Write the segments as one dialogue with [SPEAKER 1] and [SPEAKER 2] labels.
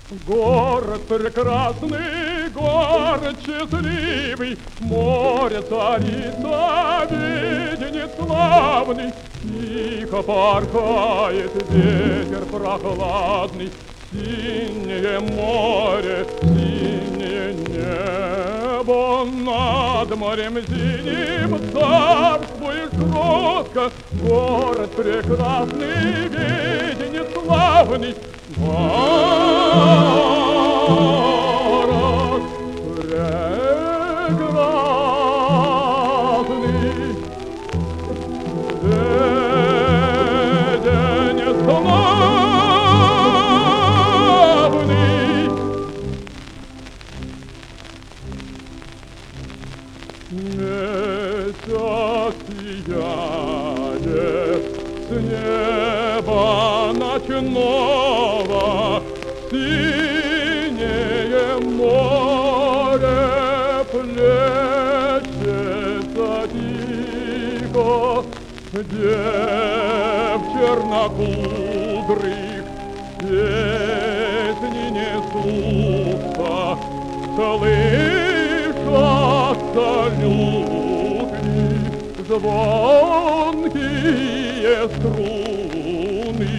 [SPEAKER 1] Город прекрасный, город счастливый, море царица, виденец славный. Тихо порхает ветер прохладный, синее море, синее небо. Над морем синим царствует кротко, город прекрасный, виденец славный. Город прекрасный, виденец славный. Месяц сияет с неба ночного, синее море плещется тихо, дев чернокудрых песни несутся, слышатся лютни, звонкие струны.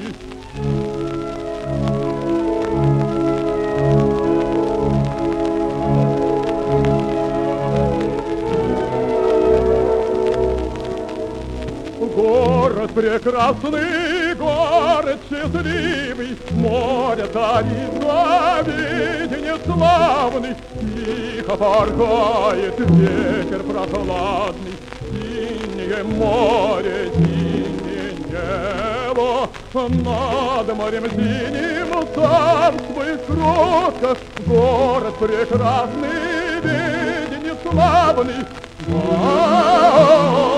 [SPEAKER 1] Город прекрасный, город счастливый, море царица, виденец славный. Тихо порхает ветер прохладный, синее море, синее небо. Над морем синим царствует кротко, город прекрасный, виденец славный.